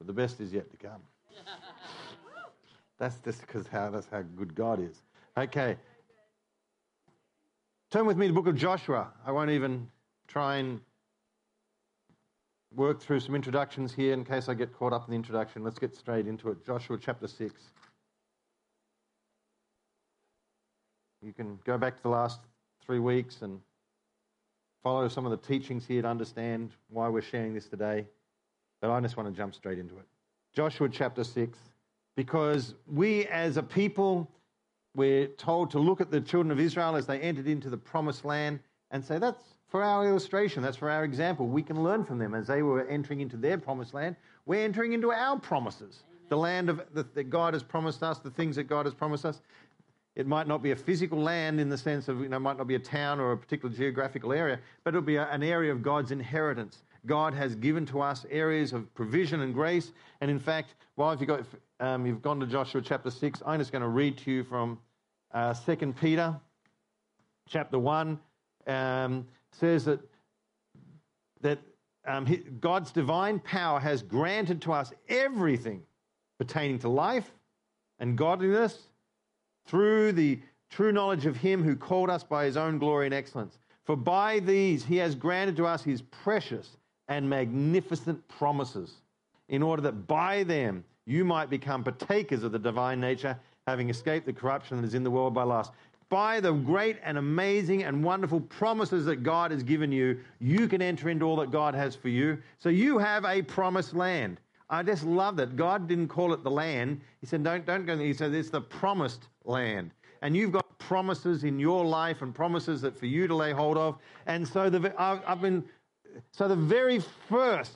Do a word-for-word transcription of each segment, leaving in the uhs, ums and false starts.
but the best is yet to come. That's just because how that's how good God is. Okay. Turn with me to the book of Joshua. I won't even try and work through some introductions here in case I get caught up in the introduction. Let's get straight into it. Joshua chapter six. You can go back to the last three weeks and follow some of the teachings here to understand why we're sharing this today. But I just want to jump straight into it. Joshua chapter six. Because we as a people, we're told to look at the children of Israel as they entered into the promised land and say, that's for our illustration, that's for our example. We can learn from them as they were entering into their promised land. We're entering into our promises, Amen. The land of the, that God has promised us, the things that God has promised us. It might not be a physical land in the sense of, you know, it might not be a town or a particular geographical area, but it'll be a, an area of God's inheritance. God has given to us areas of provision and grace. And in fact, while if you've, got, um, you've gone to Joshua chapter six, I'm just going to read to you from uh, Second Peter chapter one. Um, says that, that um, he, God's divine power has granted to us everything pertaining to life and godliness through the true knowledge of him who called us by his own glory and excellence. For by these he has granted to us his precious and magnificent promises, in order that by them you might become partakers of the divine nature, having escaped the corruption that is in the world by lust. By the great and amazing and wonderful promises that God has given you, you can enter into all that God has for you. So you have a promised land. I just love that. God didn't call it the land. He said, don't, don't go there. He said, it's the promised land. And you've got promises in your life and promises that for you to lay hold of. And so the, I've, I've been, so the very first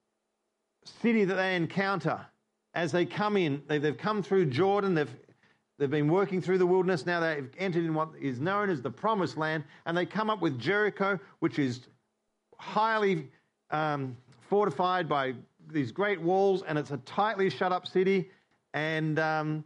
city that they encounter as they come in, they, they've come through Jordan, they've, they've been working through the wilderness, now they've entered in what is known as the promised land, and they come up with Jericho, which is highly um, fortified by these great walls, and it's a tightly shut up city, and um,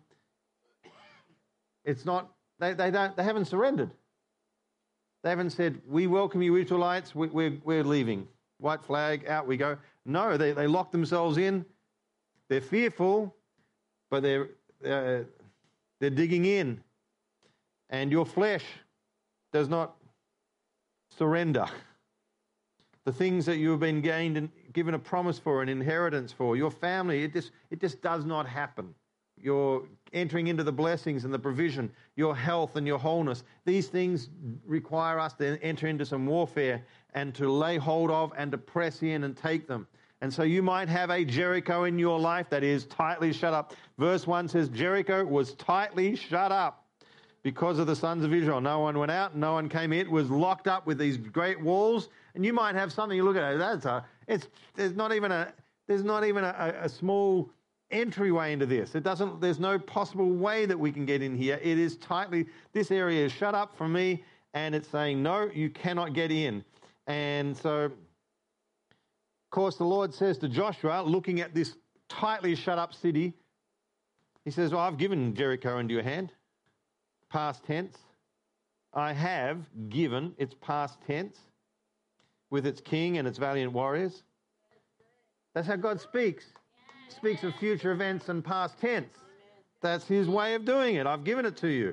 it's not, they, they don't, they haven't surrendered. They haven't said, we welcome you Israelites, we, we're, we're leaving. White flag, out we go. No, they, they lock themselves in. They're fearful, but they're, uh, they're digging in. And your flesh does not surrender. The things that you have been gained and given a promise for, an inheritance for, your family, it just it just does not happen. You're entering into the blessings and the provision, your health and your wholeness. These things require us to enter into some warfare and to lay hold of and to press in and take them. And so you might have a Jericho in your life that is tightly shut up. Verse one says, Jericho was tightly shut up because of the sons of Israel. No one went out, no one came in. It was locked up with these great walls. And you might have something, you look at it, that's a, it's, there's not even a, there's not even a, a small entryway into this. It doesn't, there's no possible way that we can get in here. It is tightly, this area is shut up from me, and it's saying, no, you cannot get in. And so, of course, the Lord says to Joshua, looking at this tightly shut up city, he says, well, I've given Jericho into your hand. Past tense. I have given, it's past tense, with its king and its valiant warriors. That's how God speaks. He speaks of future events and past tense. That's his way of doing it. I've given it to you.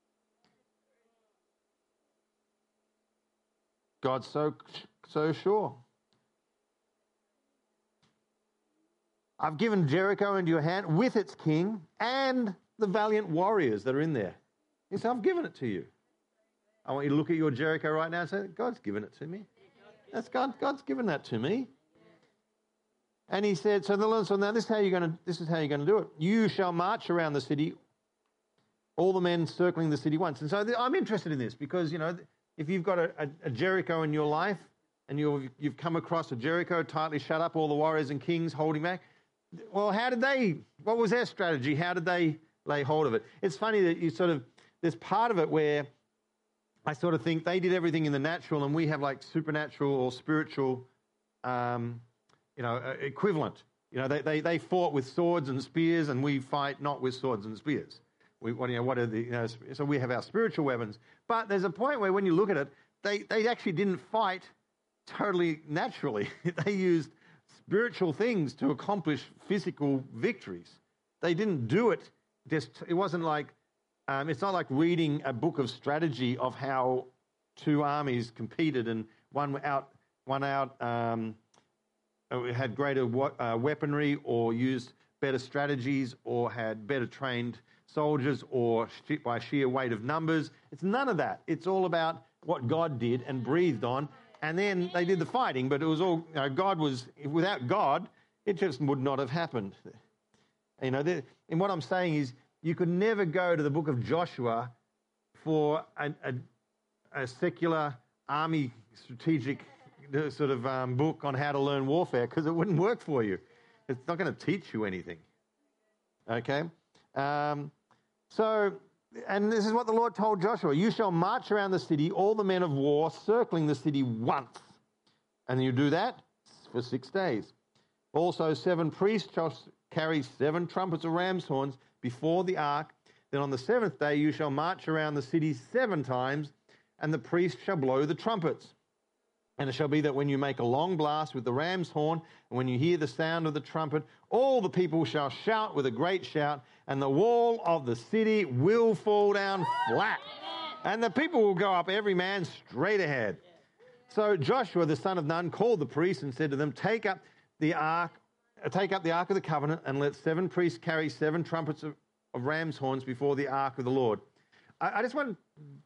God's so, so sure. I've given Jericho into your hand with its king and the valiant warriors that are in there. He said, I've given it to you. I want you to look at your Jericho right now and say, God's given it to me. That's God. God's given that to me. And he said, so the Lord said, now this is how you're going to, this is how you're going to do it. You shall march around the city, all the men circling the city once. And so I'm interested in this because, you know, if you've got a, a, a Jericho in your life and you've, you've come across a Jericho tightly shut up, all the warriors and kings holding back, well, how did they, what was their strategy? How did they lay hold of it? It's funny that you sort of, there's part of it where I sort of think they did everything in the natural and we have like supernatural or spiritual, um, you know, equivalent. You know, they, they, they fought with swords and spears and we fight not with swords and spears. We, what, you know, what are the, you know, so we have our spiritual weapons. But there's a point where when you look at it, they, they actually didn't fight totally naturally. They used spiritual things to accomplish physical victories. They didn't do it. Just, it wasn't like, um, it's not like reading a book of strategy of how two armies competed and one out, one out um, had greater uh, weaponry or used better strategies or had better trained soldiers or by sheer weight of numbers. It's none of that. It's all about what God did and breathed on. And then they did the fighting, but it was all, you know, God was, without God, it just would not have happened. You know, and what I'm saying is you could never go to the book of Joshua for a, a, a secular army strategic sort of um, book on how to learn warfare, because it wouldn't work for you. It's not going to teach you anything. Okay? Um, so, and this is what the Lord told Joshua. You shall march around the city, all the men of war, circling the city once. And you do that for six days. Also, seven priests shall carry seven trumpets of ram's horns before the ark. Then on the seventh day you shall march around the city seven times, and the priest shall blow the trumpets. And it shall be that when you make a long blast with the ram's horn, and when you hear the sound of the trumpet, all the people shall shout with a great shout, and the wall of the city will fall down flat. And the people will go up, every man straight ahead. So Joshua, the son of Nun, called the priests and said to them, Take up the ark, uh, take up the ark of the covenant, and let seven priests carry seven trumpets of, of ram's horns before the ark of the Lord. I, I just want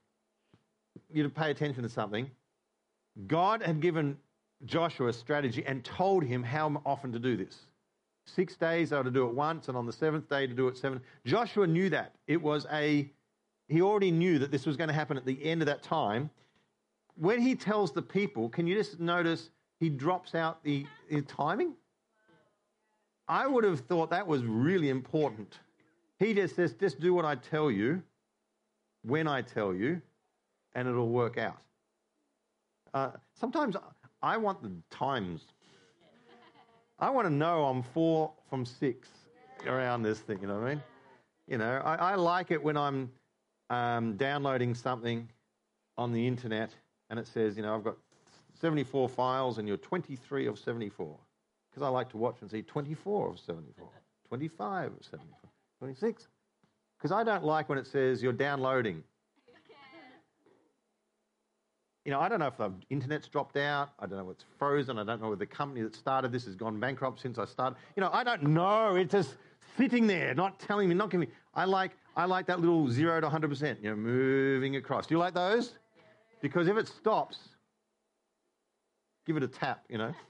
you to pay attention to something. God had given Joshua a strategy and told him how often to do this. Six days they were to do it once, and on the seventh day to do it seven. Joshua knew that. It was a, he already knew that this was going to happen at the end of that time. When he tells the people, can you just notice he drops out the, the timing? I would have thought that was really important. He just says, just do what I tell you, when I tell you, and it'll work out. Uh, sometimes I want the times. I want to know I'm four from six around this thing, you know what I mean? You know, I, I like it when I'm um, downloading something on the internet and it says, you know, I've got seventy-four files and you're twenty-three of seventy-four. Because I like to watch and see twenty-four of seventy-four, twenty-five of seventy-four, twenty-six. Because I don't like when it says you're downloading. You know, I don't know if the internet's dropped out. I don't know if it's frozen. I don't know if the company that started this has gone bankrupt since I started. You know, I don't know. It's just sitting there, not telling me, not giving me. I like, I like that little zero to one hundred percent, you know, moving across. Do you like those? Because if it stops, give it a tap, you know.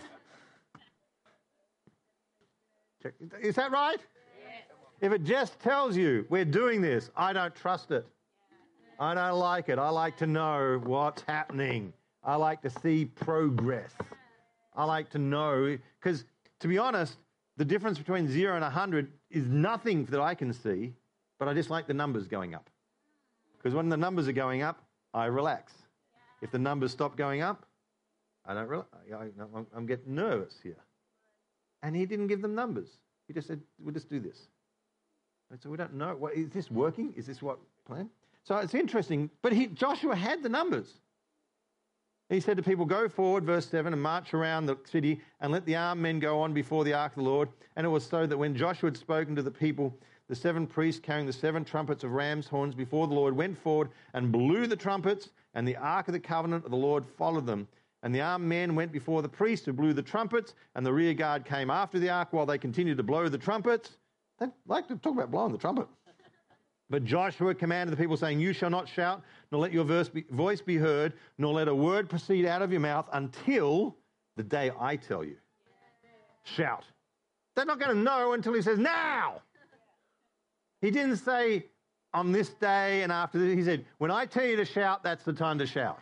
Check. Is that right? If it just tells you we're doing this, I don't trust it. I don't like it. I like to know what's happening. I like to see progress. I like to know, because to be honest, the difference between zero and one hundred is nothing that I can see, but I just like the numbers going up. Because when the numbers are going up, I relax. If the numbers stop going up, I don't relax. I, I'm getting nervous here. And he didn't give them numbers. He just said, we'll just do this. And so we don't know. What, is this working? Is this what plan? So it's interesting, but he, Joshua had the numbers. He said to people, go forward, verse seven, and march around the city and let the armed men go on before the ark of the Lord. And it was so that when Joshua had spoken to the people, the seven priests carrying the seven trumpets of ram's horns before the Lord went forward and blew the trumpets, and the ark of the covenant of the Lord followed them. And the armed men went before the priests who blew the trumpets, and the rear guard came after the ark while they continued to blow the trumpets. They'd like to talk about blowing the trumpet. But Joshua commanded the people, saying, you shall not shout, nor let your voice be heard, nor let a word proceed out of your mouth until the day I tell you. Shout. They're not going to know until he says, now. He didn't say, on this day and after this. He said, when I tell you to shout, that's the time to shout.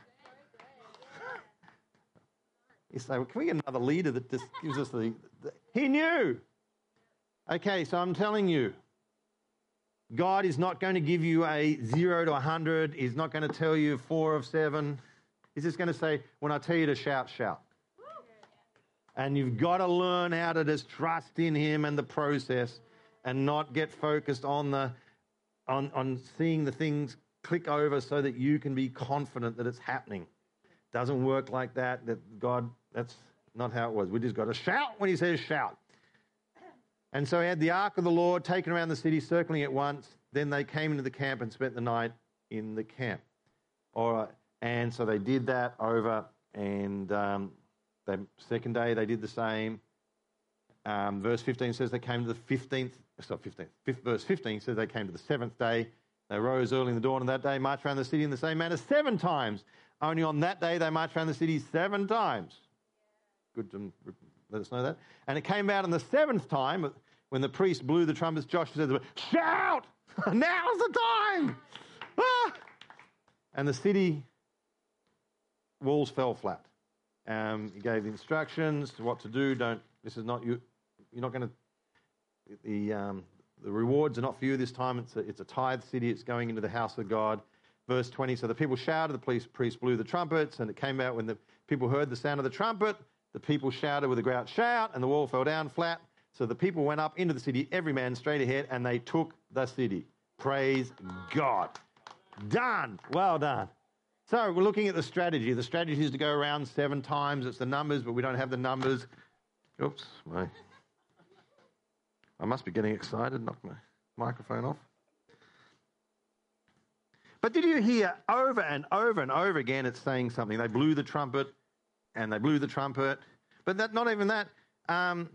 You say, well, can we get another leader that just gives us the, the... He knew. Okay, so I'm telling you, God is not going to give you a zero to one hundred. He's not going to tell you four of seven. He's just going to say, when I tell you to shout, shout. And you've got to learn how to just trust in him and the process and not get focused on the on, on seeing the things click over so that you can be confident that it's happening. Doesn't work like that. That God, that's not how it was. We just got to shout when he says shout. And so he had the ark of the Lord taken around the city, circling it once. Then they came into the camp and spent the night in the camp. All right. And so they did that over, and um, the second day they did the same. Um, verse fifteen says they came to the fifteenth, sorry, fifteenth, fifth, verse fifteen says they came to the seventh day. They rose early in the dawn of that day, marched around the city in the same manner seven times. Only on that day they marched around the city seven times. Good to let us know that. And it came out on the seventh time, when the priest blew the trumpets, Joshua said, shout! Now's the time! Ah! And the city walls fell flat. Um, he gave the instructions to what to do. Don't. This is not you. You're not going to. The um, the rewards are not for you this time. It's a, it's a tithe city. It's going into the house of God. Verse twenty. So the people shouted. The police priest blew the trumpets, and it came out when the people heard the sound of the trumpet. The people shouted with a great shout, and the wall fell down flat. So the people went up into the city, every man straight ahead, and they took the city. Praise God. Done. Well done. So we're looking at the strategy. The strategy is to go around seven times. It's the numbers, but we don't have the numbers. Oops. My, I must be getting excited. Knock my microphone off. But did you hear over and over and over again it's saying something? They blew the trumpet, and they blew the trumpet. But that, not even that. Um,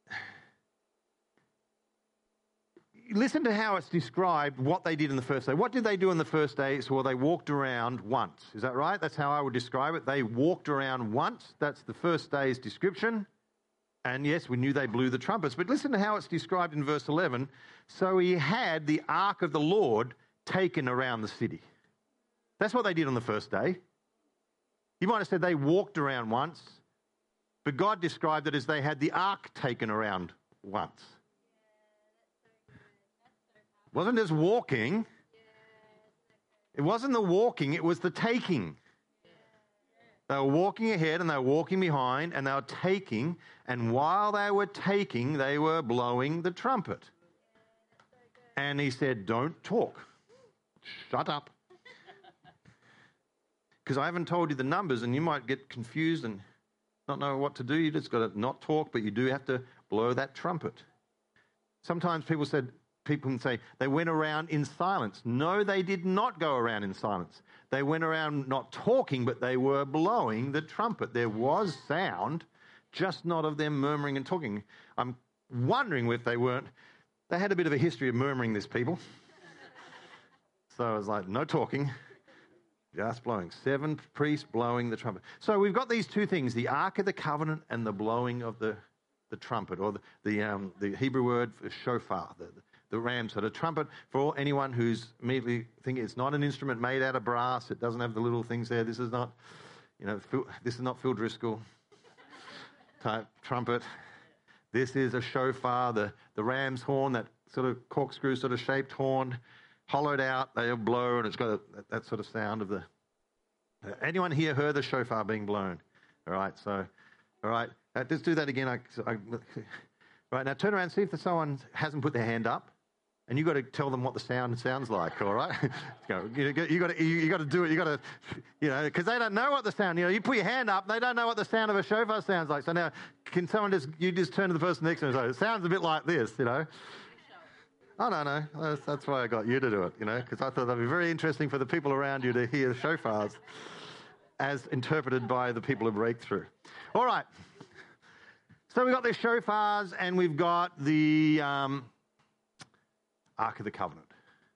Listen to how it's described what they did in the first day. What did they do in the first day? So well, they walked around once. Is that right? That's how I would describe it. They walked around once. That's the first day's description. And yes, we knew they blew the trumpets. But listen to how it's described in verse eleven. So he had the ark of the Lord taken around the city. That's what they did on the first day. You might have said they walked around once. But God described it as they had the ark taken around once. It wasn't just walking. It wasn't the walking, it was the taking. They were walking ahead and they were walking behind and they were taking, and while they were taking, they were blowing the trumpet. And he said, don't talk. Shut up. Because I haven't told you the numbers and you might get confused and not know what to do. You just got to not talk, but you do have to blow that trumpet. Sometimes people said, People can say they went around in silence. No, they did not go around in silence. They went around not talking, but they were blowing the trumpet. There was sound, just not of them murmuring and talking. I'm wondering if they weren't. They had a bit of a history of murmuring, this people. So I was like, no talking, just blowing. Seven priests blowing the trumpet. So we've got these two things, the Ark of the Covenant and the blowing of the, the trumpet, or the, the, um, the Hebrew word for shofar, the, the ram. So the trumpet, for all, anyone who's immediately thinking it's not an instrument made out of brass, it doesn't have the little things there. This is not, you know, Phil, this is not Phil Driscoll type trumpet. This is a shofar, the, the ram's horn, that sort of corkscrew sort of shaped horn, hollowed out, they blow, and it's got a, that, that sort of sound of the... Uh, anyone here heard the shofar being blown? All right, so, all right, uh, let's do that again. I, I, right, now turn around and see if someone hasn't put their hand up. And you've got to tell them what the sound sounds like, all right? you got you got to you got to do it. You got to, you know, because they don't know what the sound. You know, you put your hand up, they don't know what the sound of a shofar sounds like. So now, can someone just you just turn to the person next to them and say, "It sounds a bit like this," you know? Oh no, no, that's, that's why I got you to do it, you know, because I thought that'd be very interesting for the people around you to hear shofars as interpreted by the people of Breakthrough. All right. So we've got the shofars and we've got the. Um, Ark of the Covenant.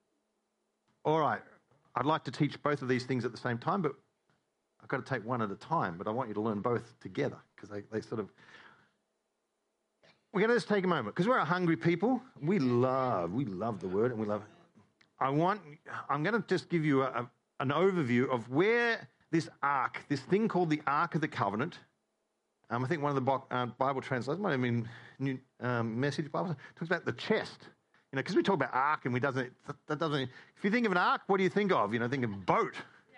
All right, I'd like to teach both of these things at the same time, but I've got to take one at a time, but I want you to learn both together because they, they sort of... We're going to just take a moment because we're a hungry people. We love, we love the Word and we love... I want, I'm going to just give you a, a, an overview of where this Ark, this thing called the Ark of the Covenant, um, I think one of the uh, Bible translators, might have been New um, Message Bible, talks about the chest. You know, because we talk about ark and we doesn't, that doesn't, if you think of an ark, what do you think of? You know, think of boat.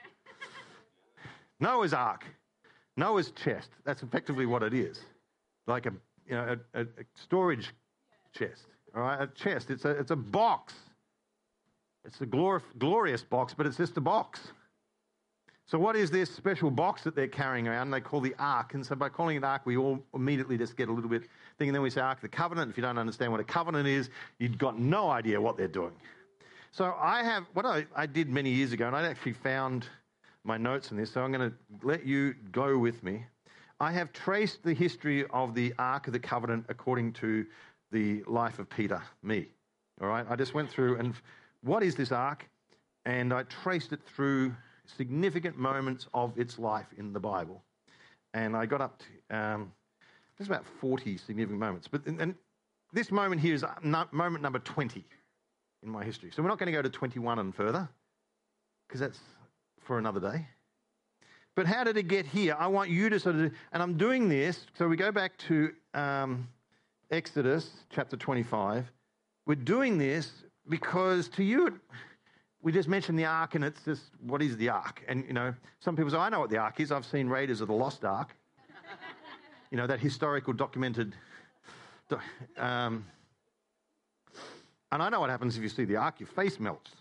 Noah's ark. Noah's chest. That's effectively what it is. Like a, you know, a, a storage chest. All right, a chest. It's a, it's a box. It's a glor- glorious box, but it's just a box. So what is this special box that they're carrying around? They call the Ark. And so by calling it Ark, we all immediately just get a little bit thinking. Then we say Ark of the Covenant. If you don't understand what a covenant is, you've got no idea what they're doing. So I have, what I, I did many years ago, and I actually found my notes on this, so I'm going to let you go with me. I have traced the history of the Ark of the Covenant according to the life of Peter, me. All right? I just went through, and what is this Ark? And I traced it through significant moments of its life in the Bible. And I got up to, um, there's about forty significant moments. But and, and this moment here is no, moment number twenty in my history. So we're not going to go to twenty-one and further, because that's for another day. But how did it get here? I want you to sort of, and I'm doing this, so we go back to um, Exodus chapter twenty-five. We're doing this because to you, it, we just mentioned the Ark, and it's just, what is the Ark? And, you know, some people say, I know what the Ark is. I've seen Raiders of the Lost Ark. You know, that historical documented... Um, and I know what happens if you see the Ark. Your face melts.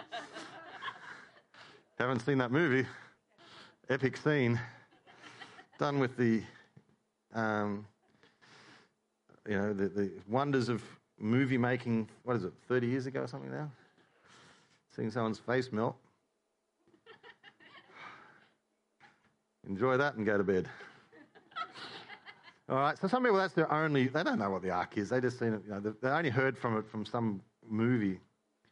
Haven't seen that movie. Epic scene. Done with the, um, you know, the, the wonders of movie making, what is it, thirty years ago or something now? Seeing someone's face melt. Enjoy that and go to bed. All right, so some people, that's their only, they don't know what the Ark is. They just seen it, you know, they only heard from it from some movie.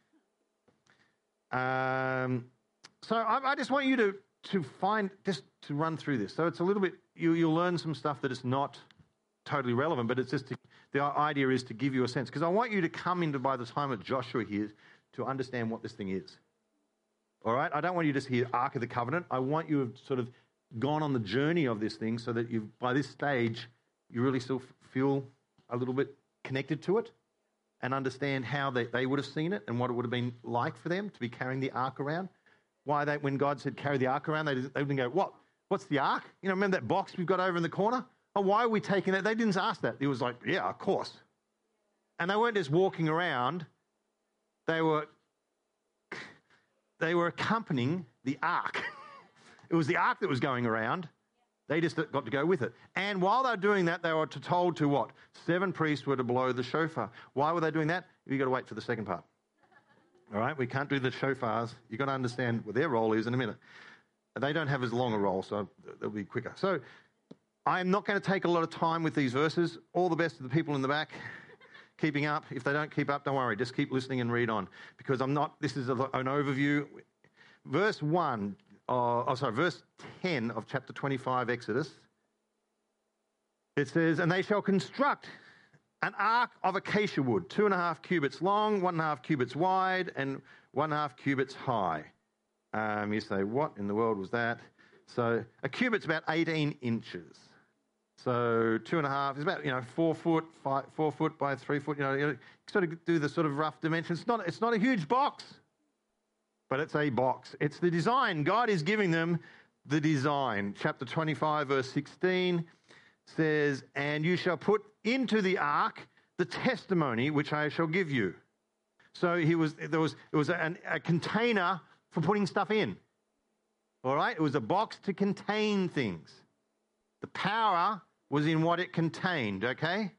Um, so I, I just want you to, to find, just to run through this. So it's a little bit, you, you'll learn some stuff that is not totally relevant, but it's just, to, the idea is to give you a sense. Because I want you to come into, by the time that Joshua here, to understand what this thing is. All right? I don't want you to just hear Ark of the Covenant. I want you to have sort of gone on the journey of this thing so that you, by this stage, you really still feel a little bit connected to it and understand how they, they would have seen it and what it would have been like for them to be carrying the Ark around. Why they, when God said carry the Ark around, they, they didn't go, what? What's the Ark? You know, remember that box we've got over in the corner? Oh, why are we taking that? They didn't ask that. It was like, yeah, of course. And they weren't just walking around. They were, they were accompanying the Ark. It was the Ark that was going around. They just got to go with it. And while they were doing that, they were told to what? Seven priests were to blow the shofar. Why were they doing that? You've got to wait for the second part. All right? We can't do the shofars. You've got to understand what their role is in a minute. They don't have as long a role, so they'll be quicker. So I'm not going to take a lot of time with these verses. All the best to the people in the back. Keeping up. If they don't keep up, don't worry. Just keep listening and read on. Because I'm not, this is a, an overview. Verse one, uh, oh sorry, verse ten of chapter twenty-five, Exodus. It says, and they shall construct an ark of acacia wood, two and a half cubits long, one and a half cubits wide, and one and a half cubits high. Um, you say, what in the world was that? So a cubit's about eighteen inches. So two and a half is about, you know, four foot, five, four foot by three foot. You know, you sort of do the sort of rough dimensions. It's not, it's not a huge box, but it's a box. It's the design. God is giving them the design. Chapter twenty-five, verse sixteen says, and you shall put into the ark the testimony which I shall give you. So he was, there was, it was a, a container for putting stuff in. All right? It was a box to contain things. The power was in what it contained, okay?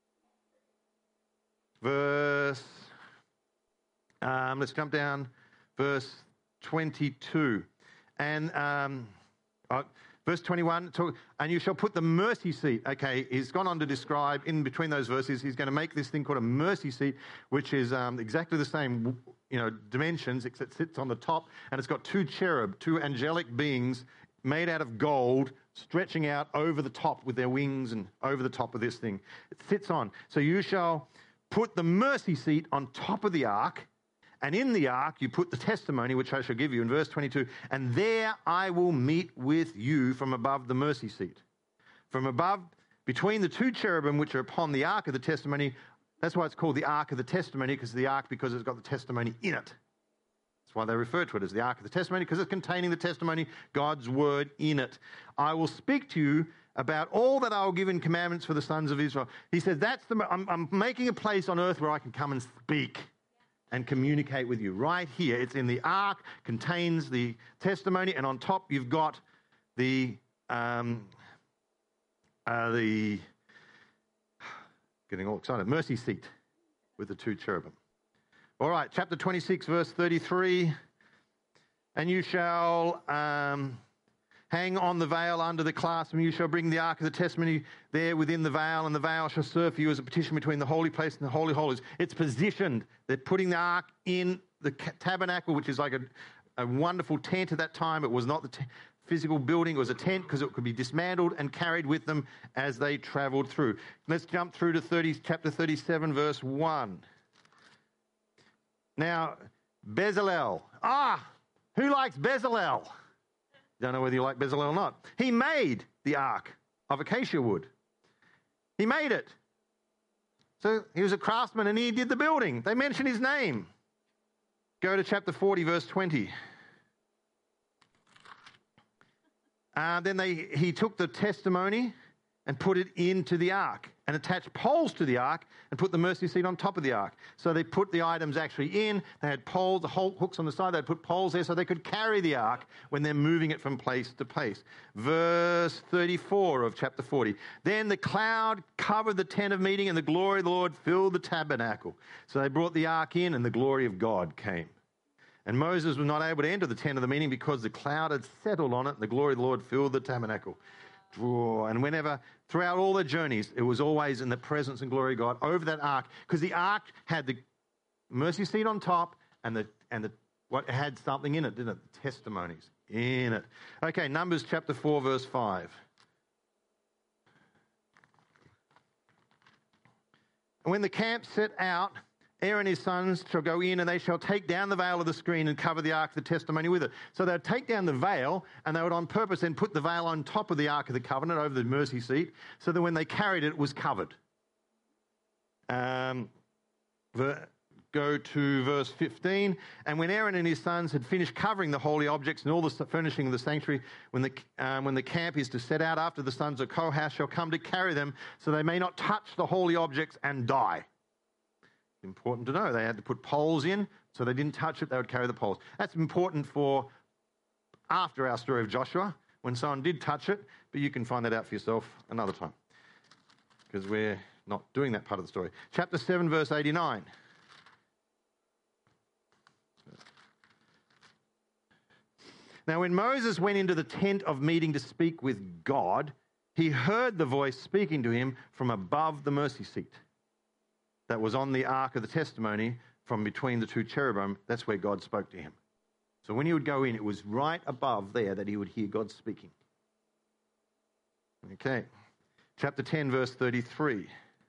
Verse, um, let's jump down, verse twenty-two. And um, uh, verse twenty-one, talk, and you shall put the mercy seat. Okay, he's gone on to describe, in between those verses, he's going to make this thing called a mercy seat, which is um, exactly the same, you know, dimensions, except it sits on the top, and it's got two cherub, two angelic beings made out of gold, stretching out over the top with their wings and over the top of this thing. It sits on. So you shall put the mercy seat on top of the ark, and in the ark you put the testimony which I shall give you. In verse twenty-two, and there I will meet with you from above the mercy seat. From above, between the two cherubim which are upon the ark of the testimony. That's why it's called the ark of the testimony, because the ark, because it's got the testimony in it. That's why they refer to it as the ark of the testimony, because it's containing the testimony, God's word in it. I will speak to you about all that I will give in commandments for the sons of Israel. He said, that's the, I'm, I'm making a place on earth where I can come and speak and communicate with you. Right here, it's in the ark, contains the testimony, and on top you've got the um, uh, the getting all excited mercy seat with the two cherubim. All right, chapter twenty-six, verse thirty-three. And you shall um, hang on the veil under the clasp, and you shall bring the ark of the testimony there within the veil, and the veil shall serve for you as a partition between the holy place and the holy holies. It's positioned. They're putting the ark in the tabernacle, which is like a, a wonderful tent at that time. It was not the t- physical building. It was a tent because it could be dismantled and carried with them as they traveled through. Let's jump through to thirty, chapter thirty-seven, verse one. Now, Bezalel. Ah! Who likes Bezalel? Don't know whether you like Bezalel or not. He made the ark of acacia wood. He made it. So he was a craftsman and he did the building. They mention his name. Go to chapter forty, verse twenty. Uh, then they, he took the testimony and put it into the ark and attached poles to the ark and put the mercy seat on top of the ark. So they put the items actually in. They had poles, the whole hooks on the side. They'd put poles there so they could carry the ark when they're moving it from place to place. Verse thirty-four of chapter forty. Then the cloud covered the tent of meeting and the glory of the Lord filled the tabernacle. So they brought the ark in and the glory of God came. And Moses was not able to enter the tent of the meeting because the cloud had settled on it and the glory of the Lord filled the tabernacle. And whenever, throughout all their journeys, it was always in the presence and glory of God over that ark, because the ark had the mercy seat on top and the and the what had something in it, didn't it? The testimonies in it. Okay, Numbers chapter four, verse five. And when the camp set out, Aaron and his sons shall go in and they shall take down the veil of the screen and cover the ark of the testimony with it. So they would take down the veil and they would on purpose then put the veil on top of the ark of the covenant over the mercy seat so that when they carried it, it was covered. Um, ver- go to verse fifteen. And when Aaron and his sons had finished covering the holy objects and all the furnishing of the sanctuary, when the, um, when the camp is to set out after the sons of Kohath shall come to carry them so they may not touch the holy objects and die. Important to know. They had to put poles in, so they didn't touch it, they would carry the poles. That's important for after our story of Joshua, when someone did touch it, but you can find that out for yourself another time, because we're not doing that part of the story. Chapter seven, verse eighty-nine. Now, when Moses went into the tent of meeting to speak with God, he heard the voice speaking to him from above the mercy seat that was on the ark of the testimony from between the two cherubim. That's where God spoke to him. So when he would go in, it was right above there that he would hear God speaking. Okay. Chapter ten, verse thirty-three.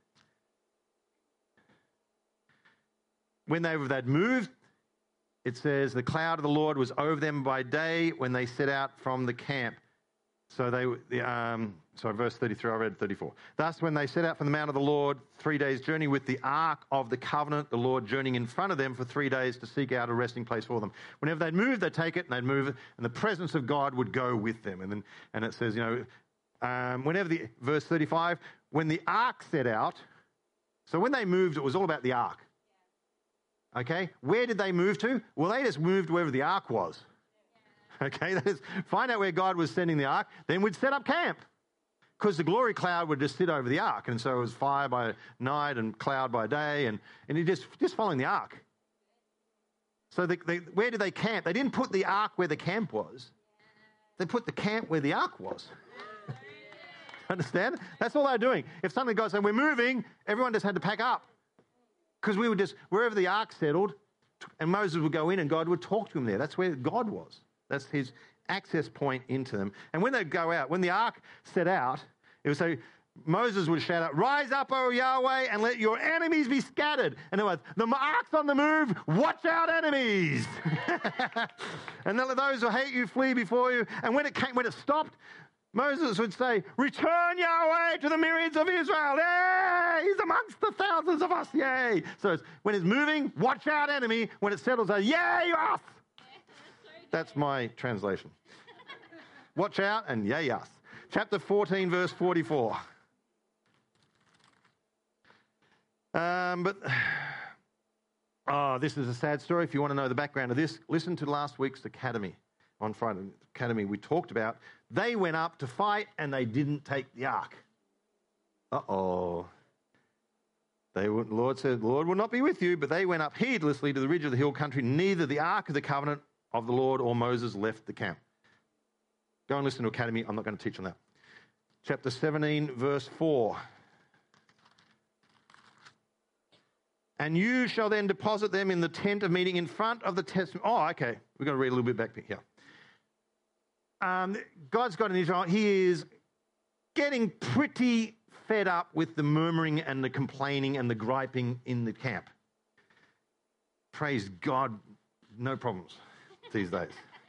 When they had moved, it says, the cloud of the Lord was over them by day when they set out from the camp. So they, um, sorry, verse thirty-three, I read thirty-four. Thus, when they set out from the mount of the Lord, three days' journey with the ark of the covenant, the Lord journeying in front of them for three days to seek out a resting place for them. Whenever they'd move, they'd take it and they'd move it, and the presence of God would go with them. And then, and it says, you know, um, whenever the, verse thirty-five, when the ark set out, so when they moved, it was all about the ark. Okay, where did they move to? Well, they just moved wherever the ark was. Okay, that is, find out where God was sending the ark, then we'd set up camp. Because the glory cloud would just sit over the ark, and so it was fire by night and cloud by day, and, and it just, just following the ark. So they, they, where did they camp? They didn't put the ark where the camp was. They put the camp where the ark was. Understand? That's all they're doing. If suddenly God said, we're moving, everyone just had to pack up. Because we would just, wherever the ark settled, and Moses would go in and God would talk to him there. That's where God was. That's his access point into them. And when they'd go out, when the ark set out, it would say, Moses would shout out, rise up, O Yahweh, and let your enemies be scattered. And it was, the ark's on the move, watch out, enemies. And then let those who hate you flee before you. And when it came, when it stopped, Moses would say, return, Yahweh, to the myriads of Israel. Yay! He's amongst the thousands of us. Yay! So it's, when it's moving, watch out, enemy. When it settles, uh, yay, us. That's my translation. Watch out and yay us. Chapter fourteen, verse forty-four. Um, but Oh, this is a sad story. If you want to know the background of this, listen to last week's Academy. On Friday Academy, we talked about they went up to fight and they didn't take the ark. Uh-oh. They would, the Lord said, the Lord will not be with you, but they went up heedlessly to the ridge of the hill country. Neither the ark of the covenant of the Lord or Moses left the camp. Go and listen to Academy. I'm not going to teach on that. Chapter seventeen, verse four. And you shall then deposit them in the tent of meeting in front of the testament. Oh, okay. We've got to read a little bit back here. Um, God's got an Israel. He is getting pretty fed up with the murmuring and the complaining and the griping in the camp. Praise God, no problems these days.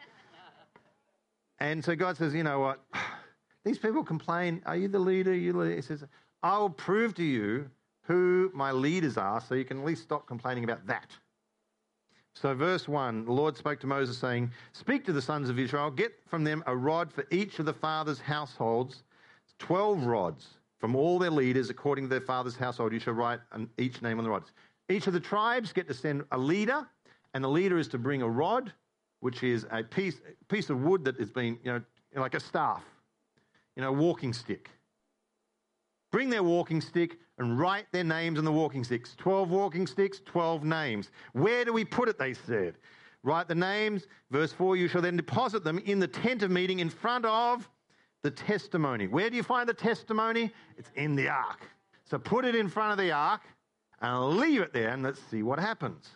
And so God says, you know what? These people complain. Are you the leader? Are you the leader? He says, I will prove to you who my leaders are, so you can at least stop complaining about that. So verse one, the Lord spoke to Moses saying, speak to the sons of Israel, get from them a rod for each of the fathers' households, twelve rods from all their leaders according to their father's household. You shall write each name on the rods. Each of the tribes get to send a leader, and the leader is to bring a rod, which is a piece, piece of wood that has been, you know, like a staff, you know, a walking stick. Bring their walking stick and write their names on the walking sticks. Twelve walking sticks, twelve names. Where do we put it, they said. Write the names. Verse four, you shall then deposit them in the tent of meeting in front of the testimony. Where do you find the testimony? It's in the ark. So put it in front of the ark and leave it there and let's see what happens.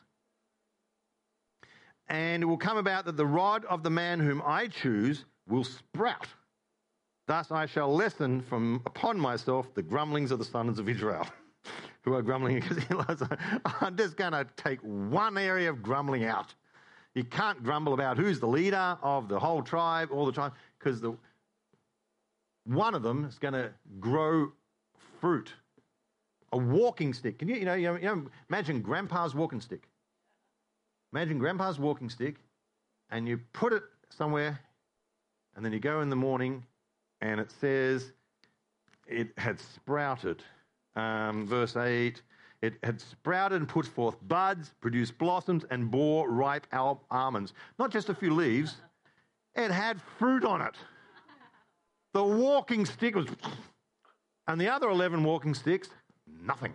And it will come about that the rod of the man whom I choose will sprout. Thus I shall lessen from upon myself the grumblings of the sons of Israel, who are grumbling because he loves, I'm just going to take one area of grumbling out. You can't grumble about who's the leader of the whole tribe all the time, because the one of them is going to grow fruit, a walking stick. Can you, you know, you know, you know, imagine Grandpa's walking stick. Imagine Grandpa's walking stick, and you put it somewhere, and then you go in the morning. And it says it had sprouted. Um, verse eight, it had sprouted and put forth buds, produced blossoms, and bore ripe al- almonds. Not just a few leaves. It had fruit on it. The walking stick was... And the other eleven walking sticks, nothing.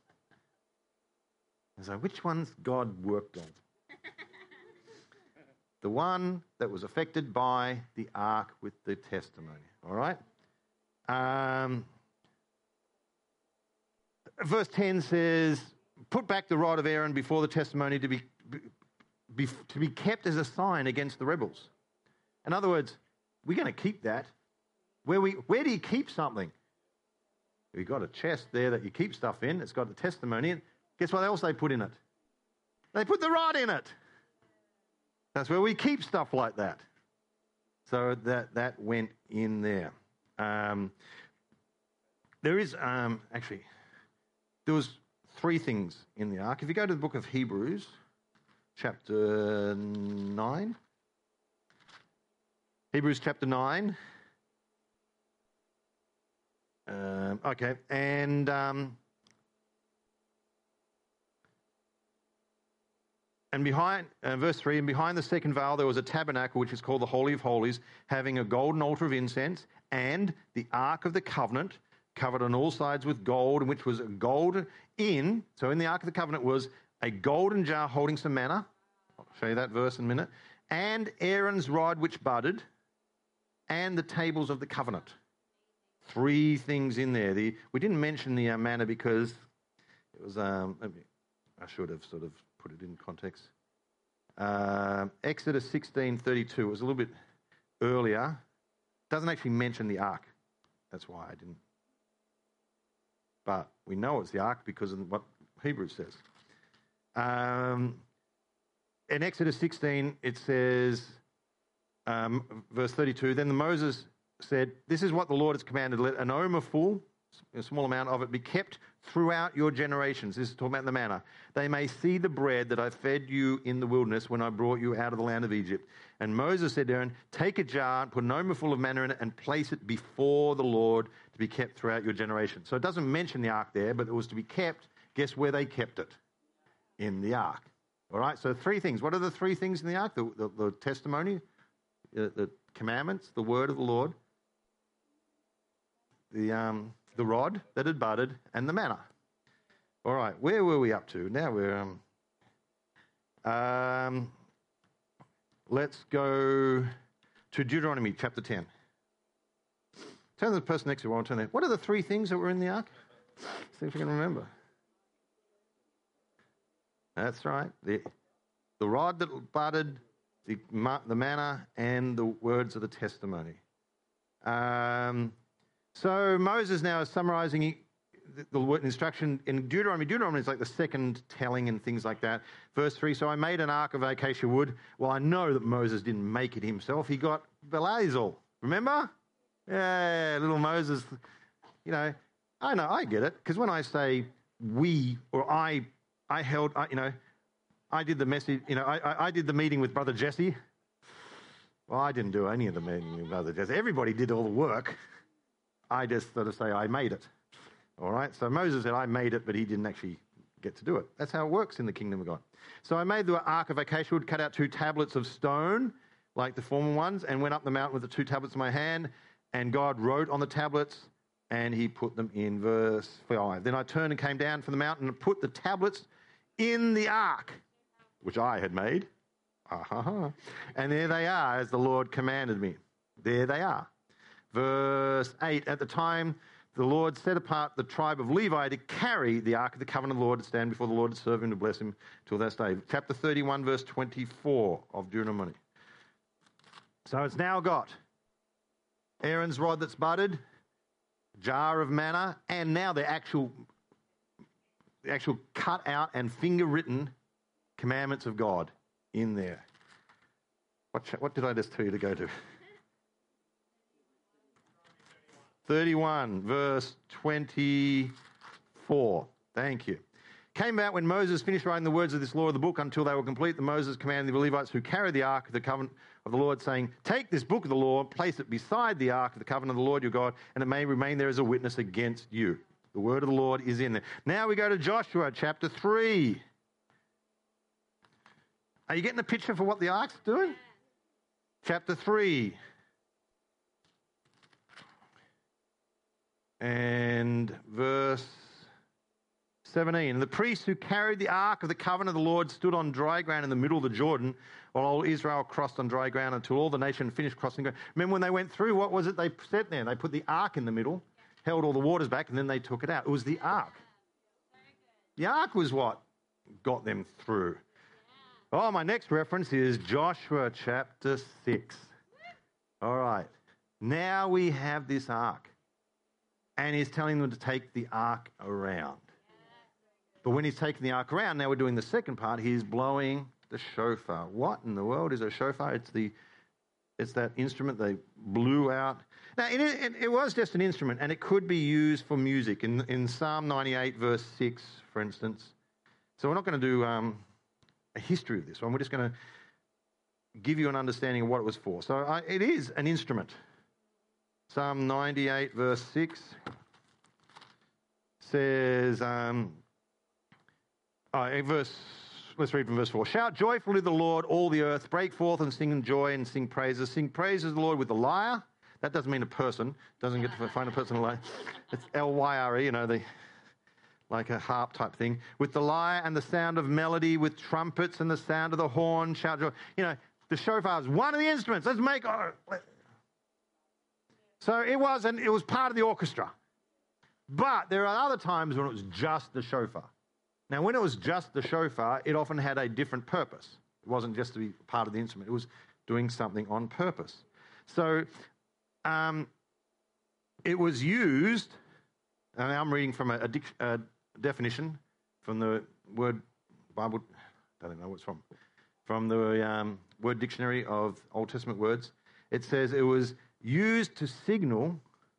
And so which one's God worked on? The one that was affected by the ark with the testimony. All right? Um, verse ten says, put back the rod of Aaron before the testimony to be, be, to be kept as a sign against the rebels. In other words, we're going to keep that. Where, we, where do you keep something? You've got a chest there that you keep stuff in. It's got the testimony in. Guess what else they put in it? They put the rod in it. That's where we keep stuff like that. So that, that went in there. Um, there is, um, actually, there was three things in the ark. If you go to the book of Hebrews, chapter nine. Hebrews chapter nine. Um, okay, and... Um, And behind, uh, verse three, and behind the second veil there was a tabernacle which is called the Holy of Holies, having a golden altar of incense, and the Ark of the Covenant, covered on all sides with gold, and which was a gold in, so in the Ark of the Covenant was a golden jar holding some manna. I'll show you that verse in a minute. And Aaron's rod which budded, and the tables of the covenant. Three things in there. The, we didn't mention the uh, manna because it was, um, I should have sort of put it in context. Uh, Exodus sixteen thirty-two. It was a little bit earlier. Doesn't actually mention the ark. That's why I didn't. But we know it's the ark because of what Hebrews says. Um, in Exodus sixteen, it says, um, verse thirty-two, then Moses said, this is what the Lord has commanded, let an omer full, a small amount of it, be kept throughout your generations. This is talking about the manna. They may see the bread that I fed you in the wilderness when I brought you out of the land of Egypt. And Moses said to Aaron, take a jar, put an omer full of manna in it, and place it before the Lord to be kept throughout your generations. So it doesn't mention the ark there, but it was to be kept. Guess where they kept it? In the ark. All right, so three things. What are the three things in the ark? The, the, the testimony, the, the commandments, the word of the Lord, the um, the rod that had budded, and the manna. All right, where were we up to? Now we're... Um, um, let's go to Deuteronomy chapter ten. Tell the person next to you, I want to turn there. What are the three things that were in the ark? See if you can remember. That's right. The, the rod that budded, the, the manna, and the words of the testimony. Um, so Moses now is summarizing the, the instruction in Deuteronomy. Deuteronomy is like the second telling and things like that. Verse three, so I made an ark of acacia wood. Well, I know that Moses didn't make it himself. He got Bezalel. Remember? Yeah, little Moses. You know, I know, I get it. Because when I say we or I, I held, I, you know, I did the message, you know, I, I, I did the meeting with Brother Jesse. Well, I didn't do any of the meeting with Brother Jesse. Everybody did all the work. I just sort of say I made it. All right? So Moses said I made it, but he didn't actually get to do it. That's how it works in the kingdom of God. So I made the ark of acacia wood, cut out two tablets of stone, like the former ones, and went up the mountain with the two tablets in my hand, and God wrote on the tablets, and he put them in. Verse five. Then I turned and came down from the mountain and put the tablets in the ark, which I had made. Ah-ha-ha. And there they are, as the Lord commanded me. There they are. Verse eight, at the time the Lord set apart the tribe of Levi to carry the ark of the covenant of the Lord, to stand before the Lord, to serve him, to bless him till that day. Chapter thirty-one, verse twenty-four of Deuteronomy. So it's now got Aaron's rod that's budded, jar of manna, and now the actual, the actual cut out and finger written commandments of God in there. What, what did I just tell you to go to? thirty-one, verse twenty-four. Thank you. Came out when Moses finished writing the words of this law of the book until they were complete. The Moses commanded the Levites who carried the ark of the covenant of the Lord, saying, take this book of the law, place it beside the ark of the covenant of the Lord your God, and it may remain there as a witness against you. The word of the Lord is in there. Now we go to Joshua chapter three. Are you getting the picture for what the ark's doing? Chapter three. And verse seventeen. The priests who carried the ark of the covenant of the Lord stood on dry ground in the middle of the Jordan, while all Israel crossed on dry ground until all the nation finished crossing. Remember when they went through, what was it they set there? They put the ark in the middle, held all the waters back, and then they took it out. It was the ark. The ark was what got them through. Oh, my next reference is Joshua chapter six. All right. Now we have this ark. And he's telling them to take the ark around. But when he's taking the ark around, now we're doing the second part, he's blowing the shofar. What in the world is a shofar? It's the it's that instrument they blew out. Now, it, it, it was just an instrument, and it could be used for music. In, in Psalm ninety-eight, verse six, for instance. So we're not going to do um, a history of this one. We're just going to give you an understanding of what it was for. So I, it is an instrument. Psalm ninety-eight, verse six says, um, oh, verse, let's read from verse four. Shout joyfully to the Lord, all the earth. Break forth and sing in joy and sing praises. Sing praises to the Lord with the lyre. That doesn't mean a person. Doesn't get to find a person lyre. It's L Y R E, you know, the like a harp type thing. With the lyre and the sound of melody, with trumpets and the sound of the horn. Shout joy. You know, the shofar is one of the instruments. Let's make... Oh, let, So it was, and it was part of the orchestra. But there are other times when it was just the shofar. Now, when it was just the shofar, it often had a different purpose. It wasn't just to be part of the instrument. It was doing something on purpose. So um, it was used, and I'm reading from a, a, dic- a definition from the word Bible, I don't know what it's from, from the um, word dictionary of Old Testament words. It says it was used to signal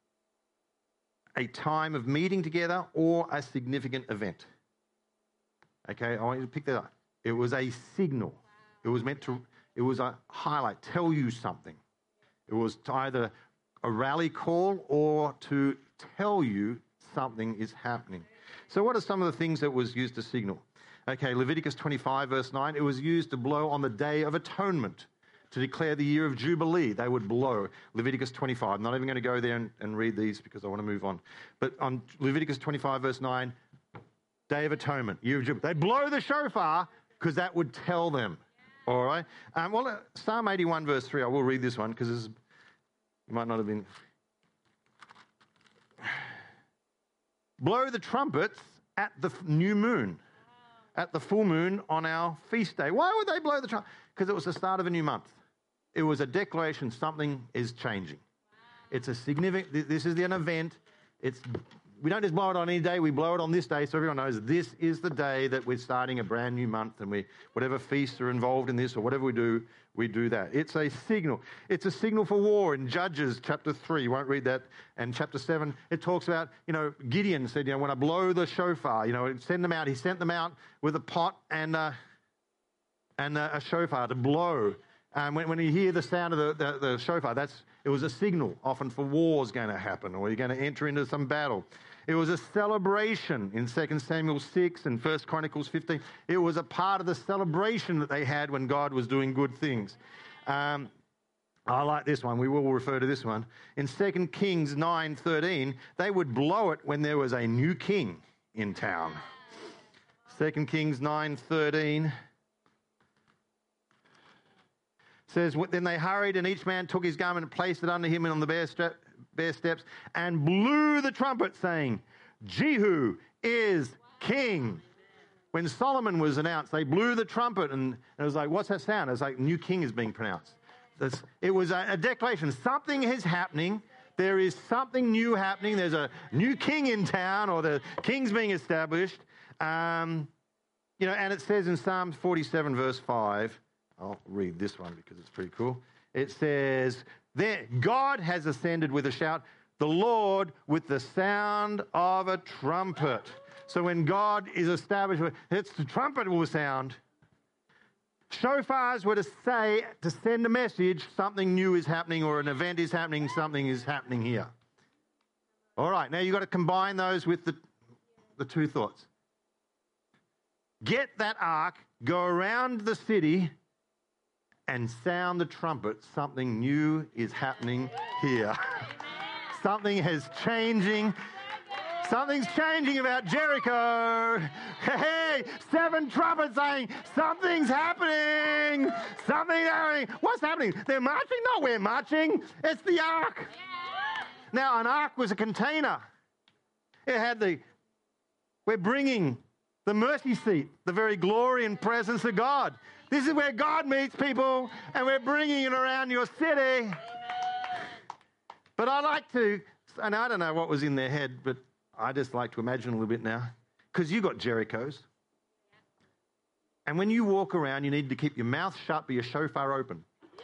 a time of meeting together or a significant event. Okay, I want you to pick that up. It was a signal. It was meant to, it was a highlight, tell you something. It was to either a rally call or to tell you something is happening. So what are some of the things that was used to signal? Okay, Leviticus twenty-five, verse nine, it was used to blow on the Day of Atonement, to declare the year of Jubilee. They would blow. Leviticus twenty-five. I'm not even going to go there and, and read these because I want to move on. But on Leviticus twenty-five, verse nine, Day of Atonement, year of Jubilee. They blow the shofar because that would tell them. All right? Um, well, uh, Psalm eighty-one, verse three, I will read this one because this is, it might not have been. Blow the trumpets at the new moon, at the full moon on our feast day. Why would they blow the trumpet? Because it was the start of a new month. It was a declaration something is changing. It's a significant, this is an event. It's, we don't just blow it on any day, we blow it on this day so everyone knows this is the day that we're starting a brand new month, and we, whatever feasts are involved in this or whatever we do, we do that. It's a signal. It's a signal for war in Judges chapter three. You won't read that. And chapter seven, it talks about, you know, Gideon said, you know, when I blow the shofar, you know, send them out. He sent them out with a pot and uh, and a, a shofar to blow. Um, when, when you hear the sound of the, the, the shofar, that's it was a signal often for war's going to happen or you're going to enter into some battle. It was a celebration in Second Samuel six and First Chronicles fifteen. It was a part of the celebration that they had when God was doing good things. Um, I like this one. We will refer to this one. In Second Kings nine thirteen, they would blow it when there was a new king in town. Second Kings nine thirteen says, then they hurried and each man took his garment and placed it under him and on the bare, stra- bare steps and blew the trumpet saying, Jehu is king. When Solomon was announced, they blew the trumpet and it was like, what's that sound? It was like, new king is being pronounced. That's, it was a, a declaration. Something is happening. There is something new happening. There's a new king in town or the king's being established. Um, you know, and it says in Psalm forty-seven, verse five, I'll read this one because it's pretty cool. It says, there, God has ascended with a shout, the Lord with the sound of a trumpet. So when God is established, it's the trumpet will sound. Shofars were to say, to send a message, something new is happening or an event is happening, something is happening here. All right, now you've got to combine those with the, the two thoughts. Get that ark, go around the city, and sound the trumpet. Something new is happening here. Something is changing. Something's changing about Jericho. Hey, seven trumpets saying, something's happening. Something's happening. What's happening? They're marching? No, we're marching. It's the ark. Now, an ark was a container. It had the, we're bringing the mercy seat, the very glory and presence of God. This is where God meets people, and we're bringing it around your city. But I like to, and I don't know what was in their head, but I just like to imagine a little bit now, because you got Jerichos. And when you walk around, you need to keep your mouth shut, but your shofar open.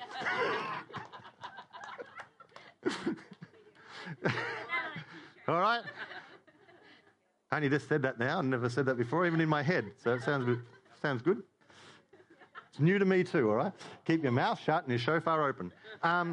All right? I only just said that now. I've never said that before, even in my head. So it sounds, sounds good. It's new to me too, all right? Keep your mouth shut and your shofar open. Um,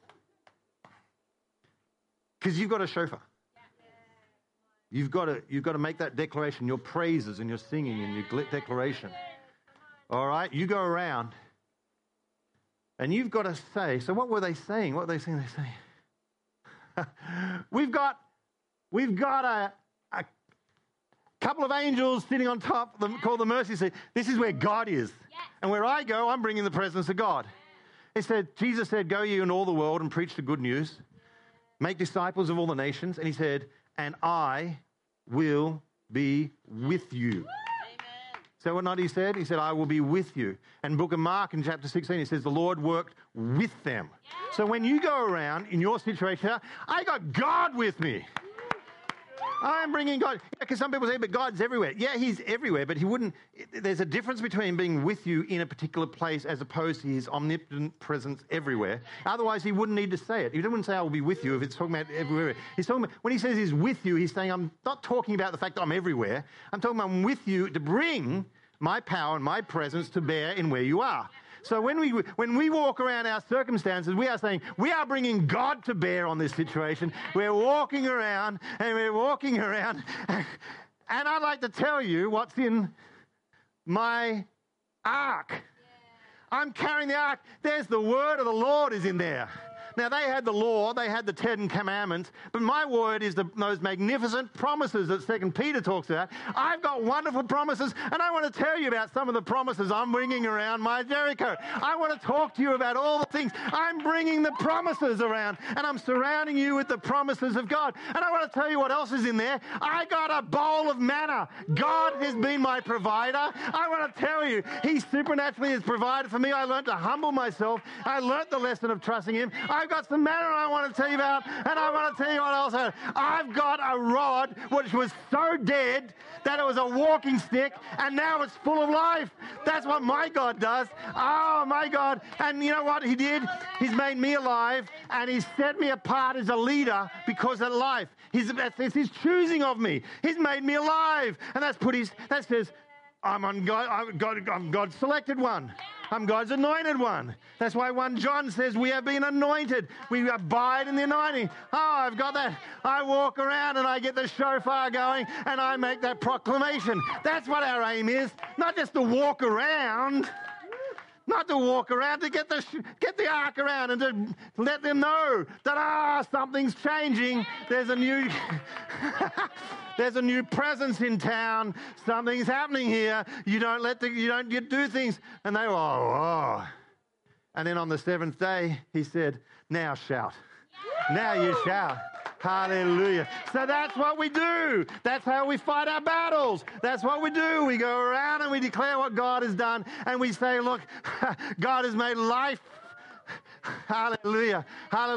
because you've got a shofar. You've got to, you've got to make that declaration, your praises and your singing and your declaration. All right? You go around and you've got to say, so what were they saying? What were they saying? They're saying, we've got, we've got a, a couple of angels sitting on top, called the mercy seat. This is where God is. And where I go, I'm bringing the presence of God. He said, Jesus said, go ye in all the world and preach the good news. Make disciples of all the nations. And he said, and I will be with you. Amen. So what not he said? He said, I will be with you. And book of Mark in chapter sixteen, he says, the Lord worked with them. Yeah. So when you go around in your situation, I got God with me. I'm bringing God. Because some people say, but God's everywhere. Yeah, he's everywhere, but he wouldn't. There's a difference between being with you in a particular place as opposed to his omnipotent presence everywhere. Otherwise, he wouldn't need to say it. He wouldn't say, I will be with you if it's talking about everywhere. He's talking about, when he says he's with you, he's saying, I'm not talking about the fact that I'm everywhere. I'm talking about I'm with you to bring my power and my presence to bear in where you are. So when we when we walk around our circumstances, we are saying we are bringing God to bear on this situation. We're walking around and we're walking around. And I'd like to tell you what's in my ark. I'm carrying the ark. There's the word of the Lord is in there. Now, they had the law, they had the Ten Commandments, but my word is the those magnificent promises that Second Peter talks about. I've got wonderful promises, and I want to tell you about some of the promises I'm bringing around my Jericho. I want to talk to you about all the things. I'm bringing the promises around, and I'm surrounding you with the promises of God. And I want to tell you what else is in there. I got a bowl of manna. God has been my provider. I want to tell you, He supernaturally has provided for me. I learned to humble myself. I learned the lesson of trusting Him. I I've got some manna I want to tell you about, and I want to tell you what else. I've got a rod which was so dead that it was a walking stick, and now it's full of life. That's what my God does. Oh, my God. And you know what He did? He's made me alive, and He's set me apart as a leader because of life. He's, it's His choosing of me. He's made me alive. And that's put His, that says, I'm on God, I'm God, I'm God's selected one. I'm God's anointed one. That's why First John says we have been anointed. We abide in the anointing. Oh, I've got that. I walk around and I get the shofar going and I make that proclamation. That's what our aim is. Not just to walk around. Not to walk around, to get the get the ark around and to let them know that, ah, something's changing. There's a new... There's a new presence in town. Something's happening here. You don't let the, you don't get do things. And they were, oh, oh. And then on the seventh day, He said, now shout. Now you shout. Hallelujah. So that's what we do. That's how we fight our battles. That's what we do. We go around and we declare what God has done. And we say, look, God has made life. Hallelujah. Hallelujah.